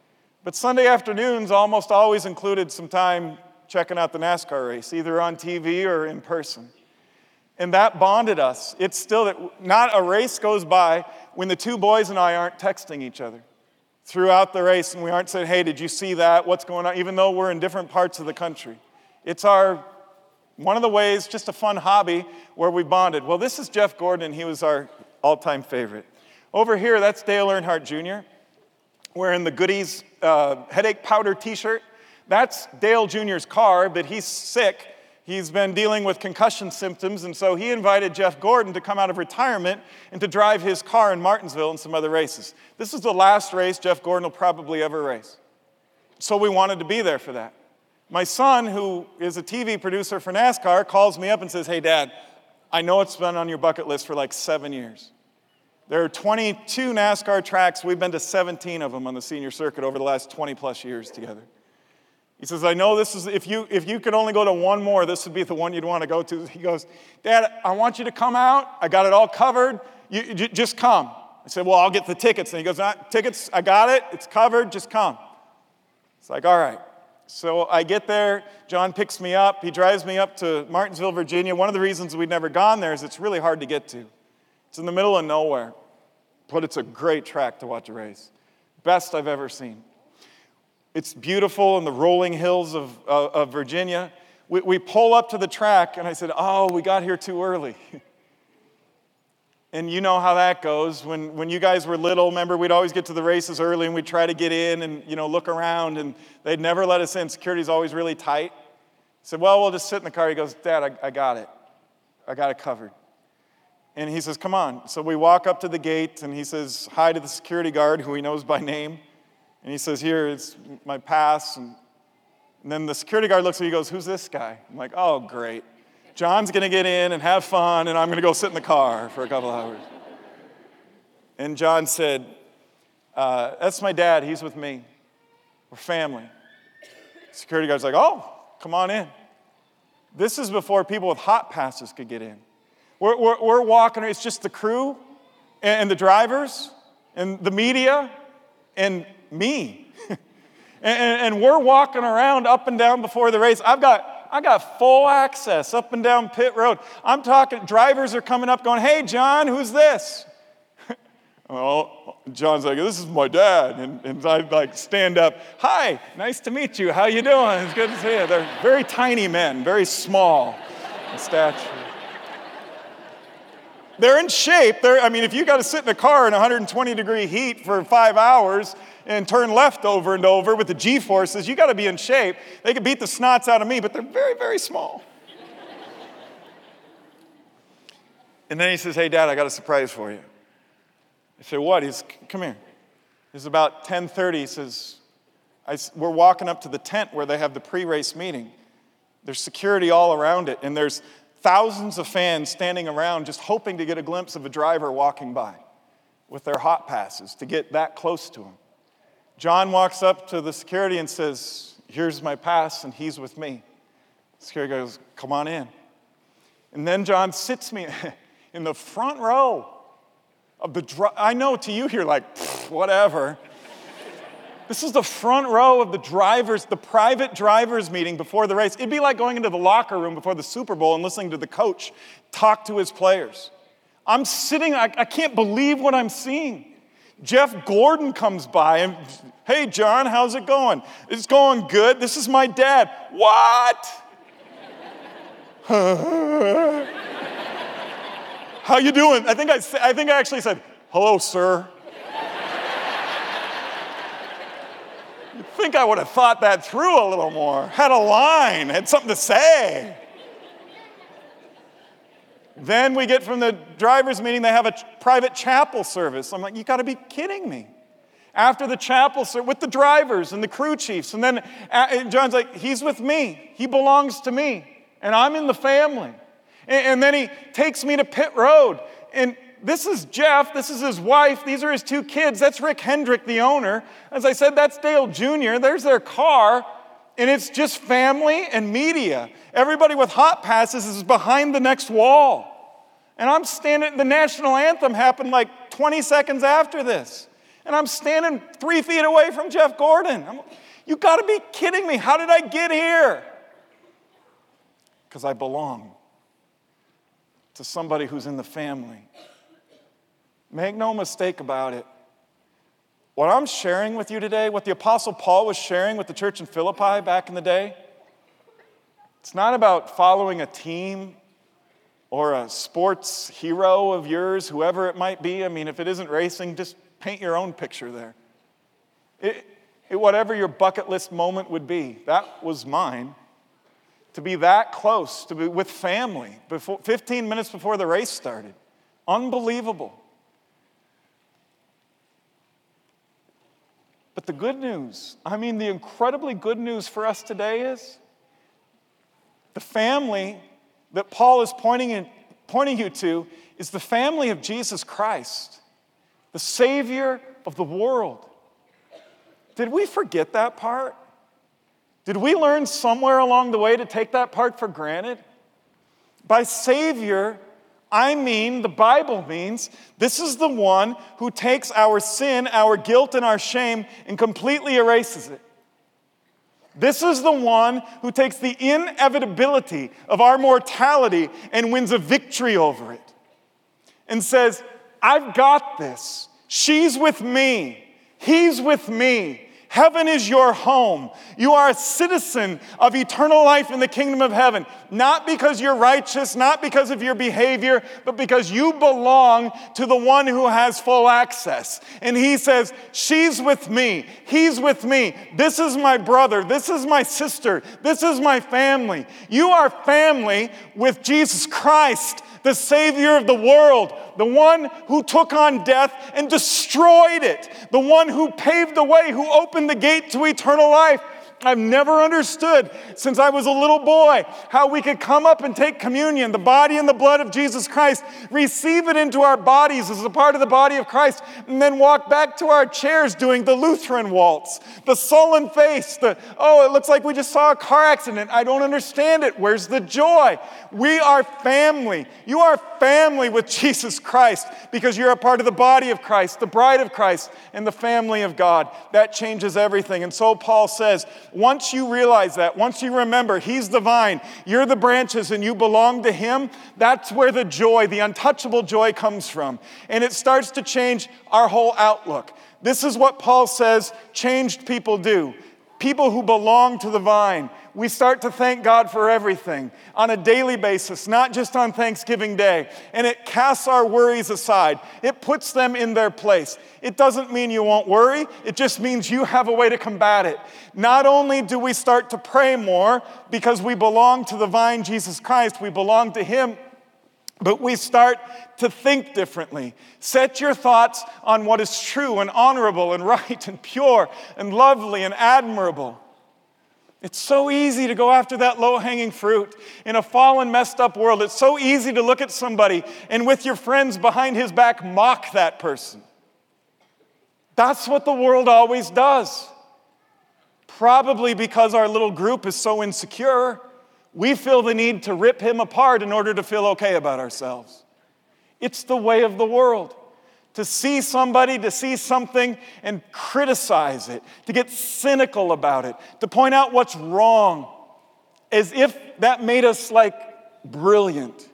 But Sunday afternoons almost always included some time checking out the NASCAR race, either on TV or in person. And that bonded us. It's still that not a race goes by when the two boys and I aren't texting each other throughout the race, and we aren't saying, hey, did you see that? What's going on? Even though we're in different parts of the country. It's one of the ways, just a fun hobby where we bonded. Well, this is Jeff Gordon, and he was our all-time favorite. Over here, that's Dale Earnhardt Jr. wearing the Goodies headache powder t-shirt. That's Dale Jr.'s car, but he's sick. He's been dealing with concussion symptoms, and so he invited Jeff Gordon to come out of retirement and to drive his car in Martinsville and some other races. This is the last race Jeff Gordon will probably ever race. So we wanted to be there for that. My son, who is a TV producer for NASCAR, calls me up and says, hey, Dad, I know it's been on your bucket list for like 7 years. There are 22 NASCAR tracks. We've been to 17 of them on the senior circuit over the last 20-plus years together. He says, I know this is, if you could only go to one more, this would be the one you'd want to go to. He goes, Dad, I want you to come out. I got it all covered. You just come. I said, well, I'll get the tickets. And he goes, tickets, I got it. It's covered. Just come. It's like, all right. So I get there. John picks me up. He drives me up to Martinsville, Virginia. One of the reasons we'd never gone there is it's really hard to get to. It's in the middle of nowhere. But it's a great track to watch a race. Best I've ever seen. It's beautiful in the rolling hills of Virginia. We pull up to the track, and I said, oh, we got here too early. And you know how that goes. When you guys were little, remember, we'd always get to the races early, and we'd try to get in and, look around, and they'd never let us in. Security's always really tight. I said, well, we'll just sit in the car. He goes, Dad, I got it. I got it covered. And he says, come on. So we walk up to the gate, and he says hi to the security guard, who he knows by name. And he says, here, it's my pass. And then the security guard looks at me and goes, who's this guy? I'm like, oh, great. John's going to get in and have fun, and I'm going to go sit in the car for a couple hours. And John said, that's my dad. He's with me. We're family. The security guard's like, oh, come on in. This is before people with hot passes could get in. We're walking. It's just the crew and the drivers and the media and me. and we're walking around up and down before the race. I got full access up and down pit road. I'm talking, drivers are coming up going, hey, John, who's this? Well, John's like, this is my dad. And I stand up, hi, nice to meet you. How you doing? It's good to see you. They're very tiny men, very small in stature. They're in shape. If you got to sit in a car in 120-degree heat for 5 hours and turn left over and over with the G-forces, you got to be in shape. They could beat the snots out of me, but they're very, very small. And then he says, hey, Dad, I got a surprise for you. I say, what? Come here. It's about 10:30. He says, we're walking up to the tent where they have the pre-race meeting. There's security all around it, and there's thousands of fans standing around just hoping to get a glimpse of a driver walking by with their hot passes to get that close to him. John walks up to the security and says, here's my pass, and he's with me. The security goes, come on in. And then John sits me in the front row of the I know to you you're like, whatever. This is the front row of the private drivers meeting before the race. It'd be like going into the locker room before the Super Bowl and listening to the coach talk to his players. I'm sitting, I can't believe what I'm seeing. Jeff Gordon comes by and, hey, John, how's it going? It's going good. This is my dad. What? How you doing? I think I actually said, hello, sir. You'd think I would have thought that through a little more, had a line, had something to say. Then we get from the driver's meeting, they have a private chapel service. I'm like, you got to be kidding me. After the chapel service, with the drivers and the crew chiefs. And then John's like, he's with me. He belongs to me. And I'm in the family. And then he takes me to pit road. And this is Jeff. This is his wife. These are his 2 kids. That's Rick Hendrick, the owner. As I said, that's Dale Jr. There's their car. And it's just family and media. Everybody with hot passes is behind the next wall. And I'm standing, the national anthem happened like 20 seconds after this. And I'm standing 3 feet away from Jeff Gordon. You got to be kidding me. How did I get here? Because I belong to somebody who's in the family. Make no mistake about it. What I'm sharing with you today, what the Apostle Paul was sharing with the church in Philippi back in the day, it's not about following a team or a sports hero of yours, whoever it might be. I mean, if it isn't racing, just paint your own picture there. Whatever your bucket list moment would be, that was mine. To be that close, to be with family, 15 minutes before the race started. Unbelievable. But the good news, the incredibly good news for us today is the family that Paul is pointing you to is the family of Jesus Christ, the Savior of the world. Did we forget that part? Did we learn somewhere along the way to take that part for granted? By Savior, the Bible means this is the one who takes our sin, our guilt, and our shame and completely erases it. This is the one who takes the inevitability of our mortality and wins a victory over it. And says, I've got this. She's with me. He's with me. Heaven is your home. You are a citizen of eternal life in the kingdom of heaven. Not because you're righteous, not because of your behavior, but because you belong to the one who has full access. And he says, she's with me. He's with me. This is my brother. This is my sister. This is my family. You are family with Jesus Christ, the Savior of the world, the one who took on death and destroyed it, the one who paved the way, who opened the gate to eternal life. I've never understood since I was a little boy how we could come up and take communion, the body and the blood of Jesus Christ, receive it into our bodies as a part of the body of Christ, and then walk back to our chairs doing the Lutheran waltz, the sullen face, it looks like we just saw a car accident. I don't understand it. Where's the joy? We are family. You are family with Jesus Christ because you're a part of the body of Christ, the bride of Christ, and the family of God. That changes everything. And so Paul says, once you realize that, once you remember He's the vine, you're the branches, and you belong to Him, that's where the joy, the untouchable joy comes from. And it starts to change our whole outlook. This is what Paul says changed people do. People who belong to the vine. We start to thank God for everything on a daily basis, not just on Thanksgiving Day. And it casts our worries aside. It puts them in their place. It doesn't mean you won't worry. It just means you have a way to combat it. Not only do we start to pray more because we belong to the vine, Jesus Christ, we belong to Him, but we start to think differently. Set your thoughts on what is true and honorable and right and pure and lovely and admirable. It's so easy to go after that low-hanging fruit in a fallen, messed up world. It's so easy to look at somebody and with your friends behind his back mock that person. That's what the world always does. Probably because our little group is so insecure, we feel the need to rip him apart in order to feel okay about ourselves. It's the way of the world. To see somebody, to see something and criticize it, to get cynical about it, to point out what's wrong, as if that made us brilliant.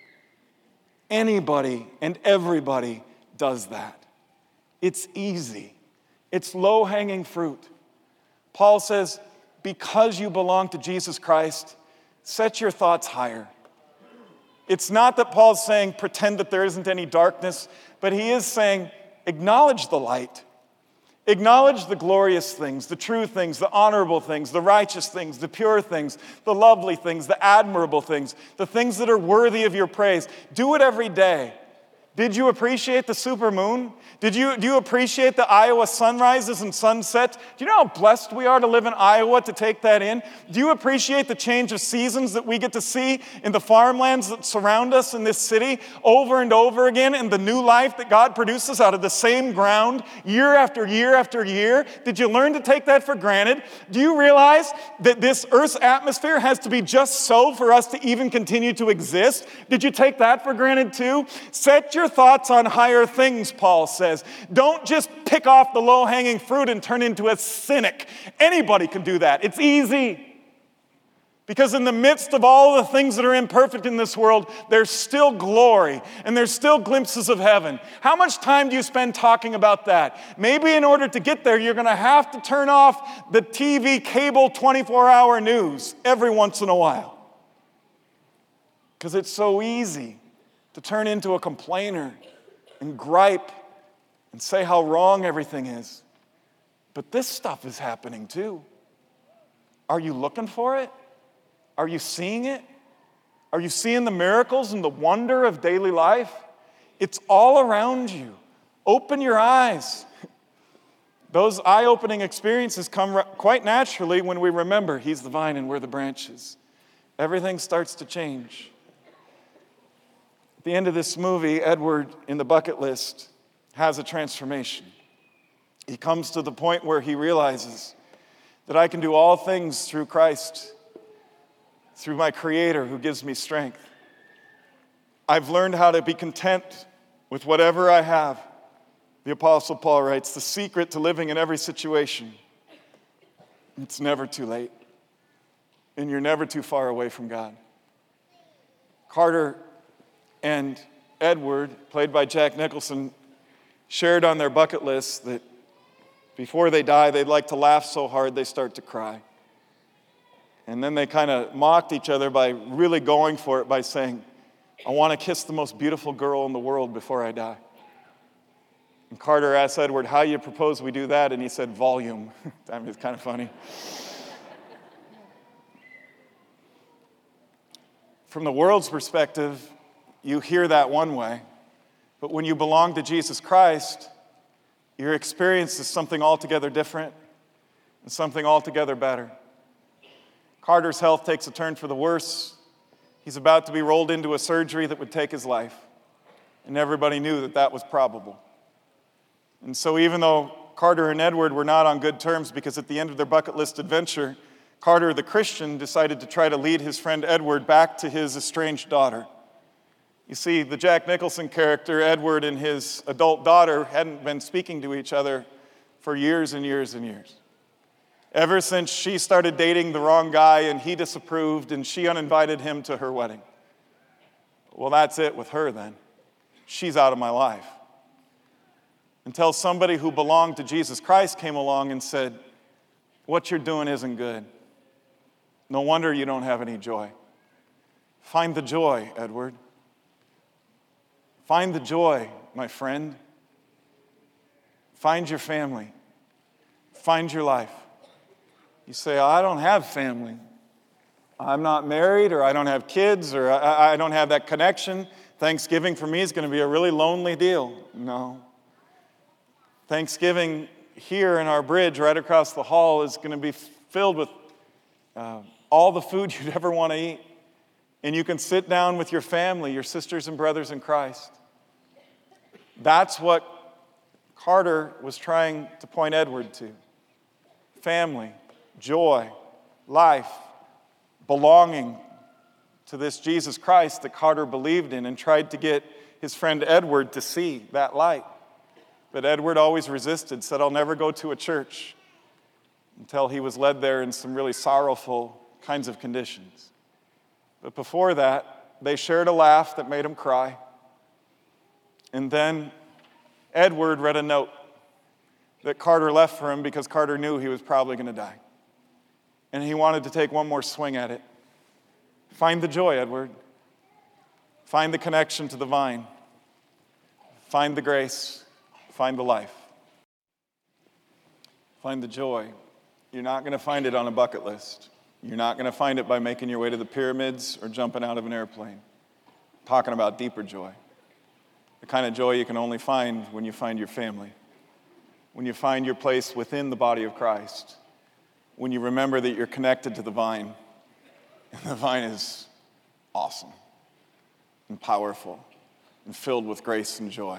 Anybody and everybody does that. It's easy. It's low-hanging fruit. Paul says, because you belong to Jesus Christ, set your thoughts higher. It's not that Paul's saying pretend that there isn't any darkness, but he is saying acknowledge the light. Acknowledge the glorious things, the true things, the honorable things, the righteous things, the pure things, the lovely things, the admirable things, the things that are worthy of your praise. Do it every day. Did you appreciate the supermoon? Do you appreciate the Iowa sunrises and sunsets? Do you know how blessed we are to live in Iowa to take that in? Do you appreciate the change of seasons that we get to see in the farmlands that surround us in this city over and over again, and the new life that God produces out of the same ground year after year after year? Did you learn to take that for granted? Do you realize that this Earth's atmosphere has to be just so for us to even continue to exist? Did you take that for granted too? Set your your thoughts on higher things, Paul says. Don't just pick off the low-hanging fruit and turn into a cynic. Anybody can do that. It's easy. Because in the midst of all the things that are imperfect in this world, there's still glory and there's still glimpses of heaven. How much time do you spend talking about that? Maybe in order to get there, you're going to have to turn off the TV cable 24-hour news every once in a while. Because it's so easy to turn into a complainer and gripe and say how wrong everything is. But this stuff is happening too. Are you looking for it? Are you seeing it? Are you seeing the miracles and the wonder of daily life? It's all around you. Open your eyes. Those eye-opening experiences come quite naturally when we remember He's the vine and we're the branches. Everything starts to change. At the end of this movie, Edward, in the bucket list, has a transformation. He comes to the point where he realizes that I can do all things through Christ, through my Creator who gives me strength. I've learned how to be content with whatever I have. The Apostle Paul writes, the secret to living in every situation, it's never too late, and you're never too far away from God. Carter and Edward, played by Jack Nicholson, shared on their bucket list that before they die, they'd like to laugh so hard they start to cry. And then they kind of mocked each other by really going for it by saying, I want to kiss the most beautiful girl in the world before I die. And Carter asked Edward, how you propose we do that? And he said, volume. I mean, it's kind of funny. From the world's perspective, you hear that one way. But when you belong to Jesus Christ, your experience is something altogether different and something altogether better. Carter's health takes a turn for the worse. He's about to be rolled into a surgery that would take his life. And everybody knew that that was probable. And so even though Carter and Edward were not on good terms because at the end of their bucket list adventure, Carter, the Christian, decided to try to lead his friend Edward back to his estranged daughter. You see, the Jack Nicholson character, Edward, and his adult daughter hadn't been speaking to each other for years and years and years. Ever since she started dating the wrong guy and he disapproved and she uninvited him to her wedding. Well, that's it with her then. She's out of my life. Until somebody who belonged to Jesus Christ came along and said, what you're doing isn't good. No wonder you don't have any joy. Find the joy, Edward. Find the joy, my friend. Find your family. Find your life. You say, I don't have family. I'm not married, or I don't have kids, or I don't have that connection. Thanksgiving for me is going to be a really lonely deal. No. Thanksgiving here in our bridge right across the hall is going to be filled with all the food you'd ever want to eat. And you can sit down with your family, your sisters and brothers in Christ. That's what Carter was trying to point Edward to. Family, joy, life, belonging to this Jesus Christ that Carter believed in and tried to get his friend Edward to see that light. But Edward always resisted, said, I'll never go to a church, until he was led there in some really sorrowful kinds of conditions. But before that, they shared a laugh that made him cry. And then Edward read a note that Carter left for him because Carter knew he was probably going to die. And he wanted to take one more swing at it. Find the joy, Edward. Find the connection to the vine. Find the grace. Find the life. Find the joy. You're not going to find it on a bucket list. You're not going to find it by making your way to the pyramids or jumping out of an airplane. I'm talking about deeper joy. The kind of joy you can only find when you find your family. When you find your place within the body of Christ. When you remember that you're connected to the vine. And the vine is awesome and powerful and filled with grace and joy.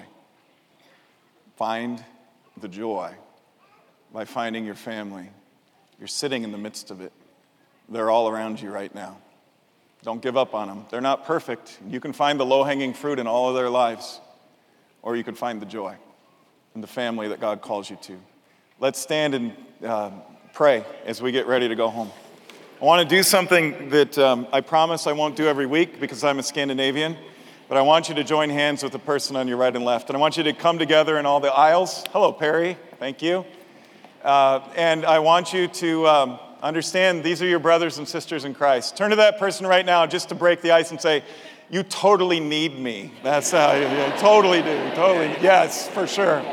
Find the joy by finding your family. You're sitting in the midst of it. They're all around you right now. Don't give up on them. They're not perfect. You can find the low-hanging fruit in all of their lives. or you can find the joy in the family that God calls you to. Let's stand and pray as we get ready to go home. I want to do something that I promise I won't do every week because I'm a Scandinavian, but I want you to join hands with the person on your right and left. And I want you to come together in all the aisles. Hello, Perry. Thank you. And I want you to understand these are your brothers and sisters in Christ. Turn to that person right now just to break the ice and say, you totally need me. That's how you totally do. Totally. Yes, for sure.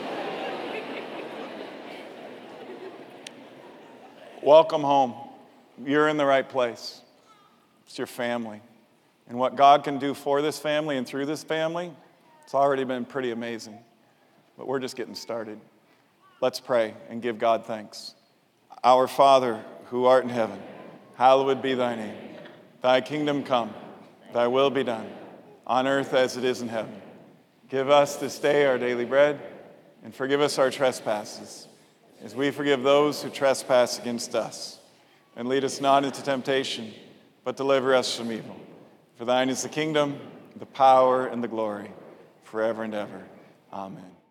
Welcome home. You're in the right place. It's your family. And what God can do for this family and through this family, it's already been pretty amazing. But we're just getting started. Let's pray and give God thanks. Our Father, who art in heaven, hallowed be thy name. Thy kingdom come, thy will be done, on earth as it is in heaven. Give us this day our daily bread, and forgive us our trespasses, as we forgive those who trespass against us. And lead us not into temptation, but deliver us from evil. For thine is the kingdom, the power, and the glory, forever and ever. Amen.